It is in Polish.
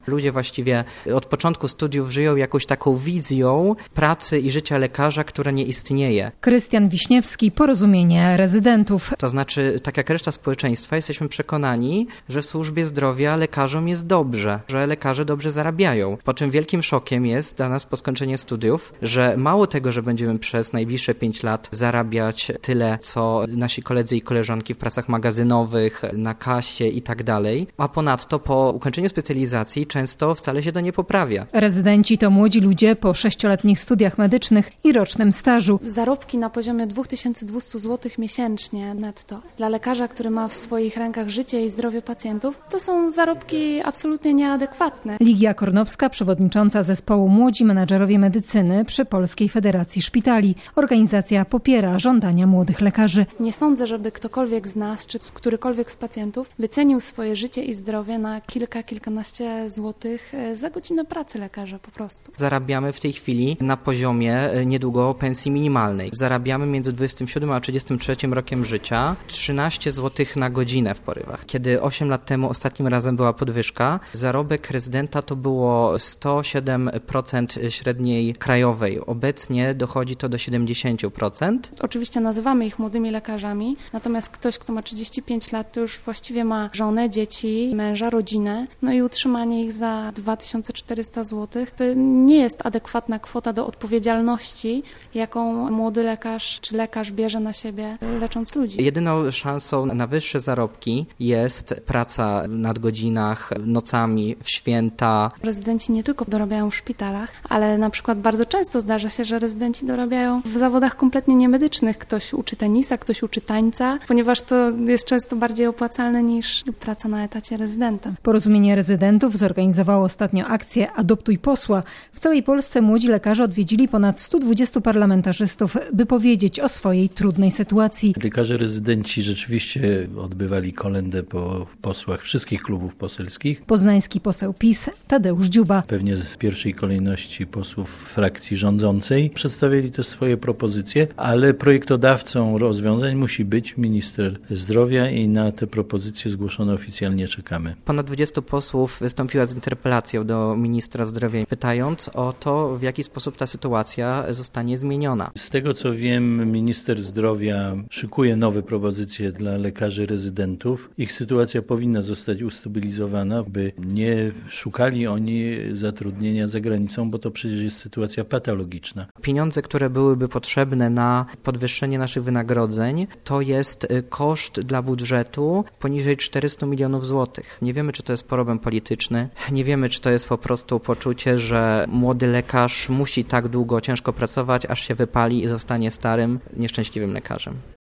Ludzie właściwie od początku studiów żyją jakąś taką wizją pracy i życia lekarza, która nie istnieje. Krystian Wiśniewski, Porozumienie Rezydentów. To znaczy, tak jak reszta społeczeństwa, jesteśmy przekonani, że w służbie zdrowia lekarzom jest dobrze, że lekarze dobrze zarabiają. Po czym wielkim szokiem jest dla nas po skończeniu studiów, że mało tego, że będziemy przez najbliższe 5 lat zarabiać tyle, co nasi koledzy i koleżanki w pracach magazynowych, na kasie i tak dalej, a ponadto po ukończeniu specjalizacji często wcale się to nie poprawia. Rezydenci to młodzi ludzie po 6-letnich studiach medycznych i rocznym stażu. Zarobki na poziomie 2200 zł miesięcznie netto. Dla lekarza, który ma w swoich rękach życie i zdrowie pacjentów, to są zarobki absolutnie nieadekwatne. Ligia Kornowska, przewodnicząca zespołu Młodzi Menadżerowie Medycyny przy Polskiej Federacji Szpitali. Organizacja popiera żądania młodych lekarzy. Nie sądzę, żeby ktokolwiek z nas, czy którykolwiek z pacjentów wycenił swoje życie i zdrowie na kilkanaście złotych za godzinę pracy lekarza po prostu. Zarabiamy w tej chwili na poziomie niedługo pensji minimalnej. Zarabiamy między 27 a 33 rokiem życia 13 zł na godzinę w porywach. Kiedy 8 lat temu ostatnim razem była podwyżka, zarobek rezydenta to było 107% średniej krajowej. Obecnie dochodzi to do 70%. Oczywiście nazywamy ich młodymi lekarzami, natomiast ktoś, kto ma 35 lat, to już właściwie ma żonę, dzieci, męża, rodzinę, no i utrzymanie ich za 2400 zł. To nie jest adekwatna kwota do odpowiedzialności, jaką młody lekarz czy lekarz bierze na siebie, lecząc ludzi. Jedyną szansą na wyższe zarobki jest praca w nadgodzinach, nocami, w święta. Rezydenci nie tylko dorabiają w szpitalach, ale na przykład bardzo często zdarza się, że rezydenci dorabiają w zawodach kompletnie niemedycznych. Ktoś uczy tenisa, ktoś uczy tańca, ponieważ to jest często bardziej opłacalne niż praca na etacie rezydenta. Porozumienie Rezydentów zorganizowało ostatnio akcję Adoptuj posła. W całej Polsce młodzi lekarze odwiedzili ponad 120 parlamentarzystów, by powiedzieć o swojej trudnej sytuacji. Lekarze rezydenci rzeczywiście odbywali kolędę po posłach wszystkich klubów poselskich. Poznański poseł PiS Tadeusz Dziuba. Pewnie w pierwszej kolejności posłów frakcji rządzącej przedstawili też swoje propozycje, ale projektodawcą rozwiązań musi być minister zdrowia i na te propozycje zgłoszone oficjalnie czekamy. Ponad 20 posłów wystąpiła z interpelacją do ministra zdrowia, pytając o to, w jaki sposób ta sytuacja zostanie zmieniona. Z tego co wiem, minister zdrowia szykuje nowe propozycje dla lekarzy rezydentów. Ich sytuacja powinna zostać ustabilizowana, by nie szukali oni zatrudnienia za granicą, bo to przecież jest sytuacja patologiczna. Pieniądze, które byłyby potrzebne na podwyższenie naszych wynagrodzeń, to jest koszt dla budżetu poniżej 400 milionów złotych. Nie wiemy, czy to jest problem polityczny, nie wiemy, czy to jest po prostu poczucie, że młody lekarz musi tak długo ciężko pracować, aż się wypali i zostanie starym, nieszczęśliwym lekarzem.